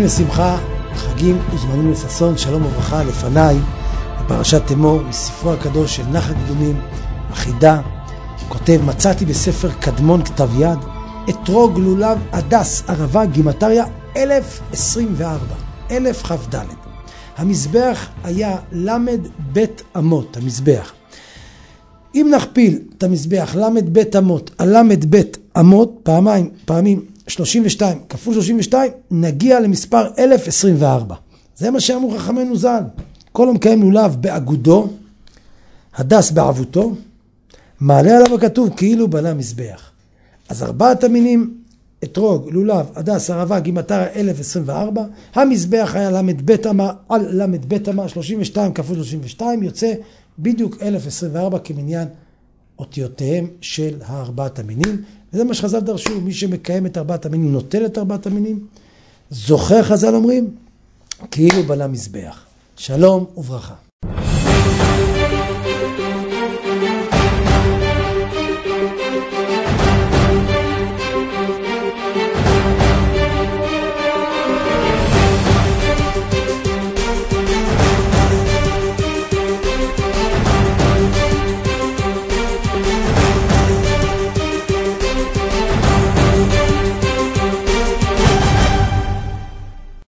לשמחה, חגים וזמנים לששון, שלום וברכה. לפניי בפרשת תמור מספרו הקדוש של נחל קדומים, החידה, כותב: מצאתי בספר קדמון כתב יד, אתרוג לולב הדס ערבה גימטריה 1024, 1000 כ"ד. המזבח היה למד בית אמות, המזבח. אם נכפיל את המזבח למד בית אמות על למד בית אמות פעמים 32 כפול 32, נגיע למספר 1024. זה מה שאמרו חכמינו ז"ל. כל המקיים לולב באגודו, הדס בעבותו, מעלה עליו הכתוב כאילו בנה מזבח. אז ארבעת המינים, אתרוג, לולב, הדס, ערבה, גימטריה 1024. המזבח היה למד בית אמה על למד בית אמה, 32 כפול 32, יוצא בדיוק 1024 כמניין אותיותיהם של הארבעת המינים. וזה מה שחז"ל דרשו, מי שמקיים את ארבעת המינים נוטל את ארבעת המינים. זוכר, חז"ל אומרים, כאילו בנה מזבח. שלום וברכה.